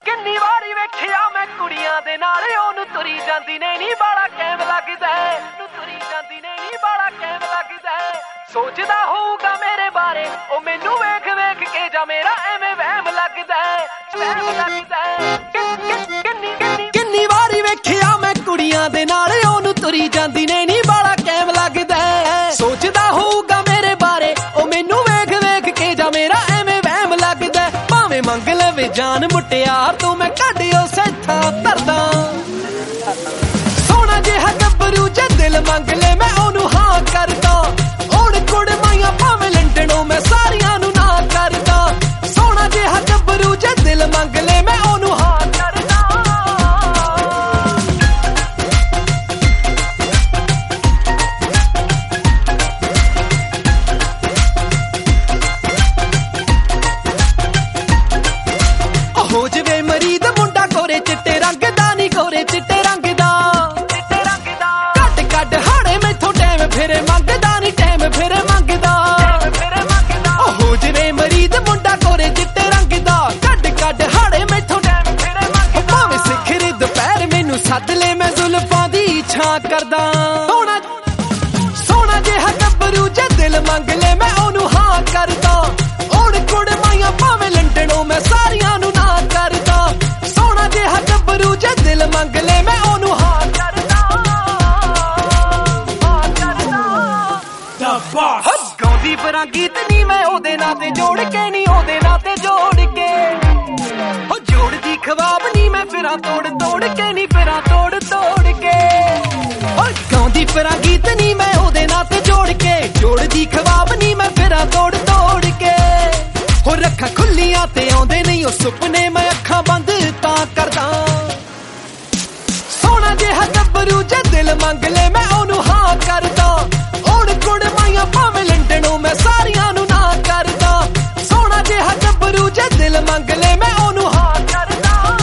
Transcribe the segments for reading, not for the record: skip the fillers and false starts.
ਕਿੰਨੀ ਵਾਰੀ ਵੇਖਿਆ ਮੈਂ ਕੁੜੀਆਂ ਦੇ ਨਾਲ ਉਹਨੂੰ ਤੁਰੀ ਜਾਂਦੀ ਨੇ ਨੀ ਬਾਲਾ ਕੈਮ ਲੱਗਦਾ ਨੂੰ ਤੁਰੀ ਜਾਂਦੀ ਨੇ ਨੀ ਬਾਲਾ ਕੈਮ ਲੱਗਦਾ ਸੋਚਦਾ ਹੋਊਗਾ ਮੇਰੇ ਬਾਰੇ ਉਹ ਮੈਨੂੰ ਵੇਖ ਵੇਖ ਕੇ ਜਾਂ ਮੇਰਾ ਐਵੇਂ ਵਹਿਮ ਲੱਗਦਾ ਕਿੰਨੀ ਵਾਰੀ ਵੇਖਿਆ ਮੈਂ ਕੁੜੀਆਂ ਦੇ ਨਾਲ ਉਹਨੂੰ ਤੁਰੀ ਜਾਂਦੀ ਨੇ ਨੀ ਬਾਲਾ ਕੈਮ ਲੱਗਦਾ ਸੋਚਦਾ ਹੋਊਗਾ ਮੇਰੇ ਬਾਰੇ ਉਹ ਮੈਨੂੰ ਵੇਖ ਵੇਖ ਕੇ ਜਾਂ ਮੇਰਾ ਐਵੇਂ ਵਹਿਮ ਲੱਗਦਾ ਭਾਵੇਂ ਮੰਗ ਲਵੇ ਜਾਨ ਮੁਟਿਆਰ ਤੂੰ ਮੈਂ ਕੱਢਿਓ ਸੈਥਾਂ ਧਰਦਾ ਸੋਹਣਾ ਜਿਹਾ ਗੱਭਰੂ ਜੇ ਦਿਲ ਮੰਗ ਲੈ ਮੈਂ ਉਹਨੂੰ ਹਾਂ ਕਰਦਾ ਹੁਣ ਕੁੜਮਾਈਆਂ ਭਾਵੇਂ ਲੰਡਣੋਂ ਮੈਂ ਸਾਰੀਆਂ ਨੂੰ ਨਾ ਕਰਦਾ ਸੋਹਣਾ ਜਿਹਾ ਗੱਭਰੂ ਜੇ ਦਿਲ ਮੰਗ ਲੈ ਮੈਂ ਉਹਨੂੰ ਹਾਂ ਕਰਦਾ ਹੋ ਜਵੇ ਮਰੀਦ ਮੁੰਡਾ ਕੋਰੇ ਚਿੱਟੇ ਰੰਗ ਦਾ ਨੀ ਕੋਰੇ ਚਿੱਟੇ ਰੰਗ ਦਾ ਕੱਢ ਕੱਢ ਹਾੜੇ ਮੈਥੋਂ ਟਾਈਮ ਫਿਰੇ ਮੰਗਦਾ ਨੀ ਟਾਈਮ ਫਿਰੇ ਮੰਗਦਾ ਹੋ ਜਵੇ ਮਰੀਦ ਮੁੰਡਾ ਕੋਰੇ ਚਿੱਟੇ ਰੰਗ ਦਾ ਕੱਢ ਕੱਢ ਹਾੜੇ ਮੈਥੋਂ ਟਾਈਮ ਫਿਰੇ ਮੰਗਦਾ ਭਾਵੇਂ ਸਿਖਰ ਦੁਪਹਿਰ ਮੈਨੂੰ ਸੱਦ ਲੈ ਮੈਂ ਜ਼ੁਲਫਾਂ ਦੀ ਛਾਂ ਕਰਦਾ ਸੋਹਣਾ ਜਿਹਾ ਗੱਭਰੂ ਜੇ ਦਿਲ ਮੰਗ ਲੈ ਮੈਂ ਉਹਨੂੰ ਹਾਂ ਕਰਦਾ ਹੁਣ ਕੁੜਮਾਈਆਂ ਭਾਵੇਂ ਲੰਡਣੋਂ ਮੈਂ ਸਾਰੀਆਂ ਨੂੰ ਨਾ ਕਰਦਾ ਸੋਹਣਾ ਜਿਹਾ ਗੱਭਰੂ ਜੇ ਦਿਲ ਮੰਗ ਲੈ ਮੈਂ ਉਹਨੂੰ ਹਾਂ ਕਰਦਾ ਗਾਉਂਦੀ ਫਿਰਾਂ ਗੀਤ ਨੀ ਮੈਂ ਉਹਦੇ ਨਾਂ ਤੇ ਜੋੜ ਕੇ ਨੀ ਉਹਦੇ ਨਾਂ ਤੇ ਜੋੜ ਕੇ ਉਹ ਜੋੜਦੀ ਖਵਾਬ ਨੀ ਮੈਂ ਫਿਰਾਂ ਤੋੜ ਤੋੜ ਕੇ ਨੀ ਫਿਰਾਂ ਤੋੜ ਤੋੜ ਕੇ ਗਾਉਂਦੀ ਫਿਰਾਂ ਗੀਤ ਨੀ ਮੈਂ ਉਹਦੇ ਨਾਂ ਤੇ ਜੋੜ ਕੇ ਜੋੜਦੀ ਖਵਾਬ ਨੀ ਮੈਂ ਫਿਰਾਂ ਤੋੜ ਤੋੜ ਕੇ ਹੋ ਰੱਖਾਂ ਖੁੱਲੀਆਂ ਤੇ ਆਉਂਦੇ ਨਹੀਂ ਉਹ ਸੁਪਨੇ ਮੈਂ ਅੱਖਾਂ ਬੰਦ ਤਾਂ ਕਰਦਾ ਸੋਹਣਾ ਜਿਹਾ ਗੱਭਰੂ ਜੇ ਦਿਲ ਮੰਗ ਲੈ ਮੈਂ ਉਹਨੂੰ ਹਾਂ ਕਰਦਾ ਹੁਣ ਕੁੜਮਾਈਆਂ ਭਾਵੇਂ ਲੰਡਣੋਂ ਮੈਂ ਸਾਰੀਆਂ ਨੂੰ ਨਾ ਕਰਦਾ ਸੋਹਣਾ ਜਿਹਾ ਗੱਭਰੂ ਜੇ ਦਿਲ ਮੰਗ ਲੈ ਮੈਂ ਉਹਨੂੰ ਹਾਂ ਕਰਦਾ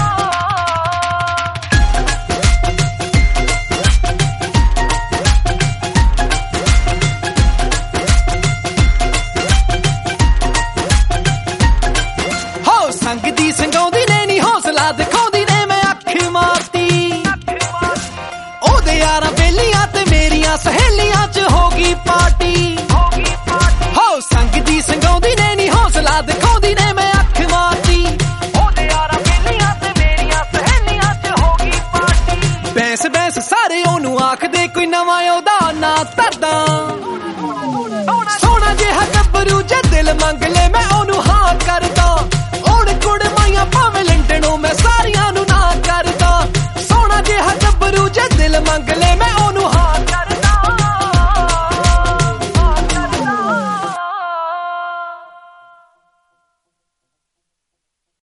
ਸੰਗਦੀ ਸੰਗਾਉਂਦੀ ਨੇ ਨੀ ਹੌਸਲਾ ਦਿਖਾਉਂਦੀ ਨੇ ਮੈਂ ਅੱਖ ਮਾਰਤੀ ਉਹਦੇ ਯਾਰਾਂ ਬੇਲੀਆਂ ਤੇ ਮੇਰੀਆਂ ਸਹੇਲੀਆਂ ਚ ਹੋ ਗਈ ਪਾਰਟੀ ਹੋ ਸੰਗਦੀ ਸੰਗਾਉਂਦੀ ਨੇ ਨੀ ਹੌਸਲਾ ਦਿਖਾਉਂਦੀ ਨੇ ਮੈਂ ਅੱਖ ਮਾਰਤੀ ਉਹਦੇ ਯਾਰਾਂ ਬੇਲੀਆਂ ਤੇ ਮੇਰੀਆਂ ਸਹੇਲੀਆਂ ਚ ਹੋ ਗਈ ਪਾਰਟੀ ਬੈਂਸ ਬੈਂਸ ਸਾਰੇ ਉਹਨੂੰ ਆਖਦੇ ਕੋਈ ਨਵਾਂ ਉਹਦਾ ਨਾਂ ਧਰਦਾ ਸੋਹਣਾ ਜਿਹਾ ਗੱਭਰੂ ਜੇ ਦਿਲ ਮੰਗ ਲੈ ਮੈਂ ਉਹਨੂੰ ਹਾਂ ਕਰਦਾ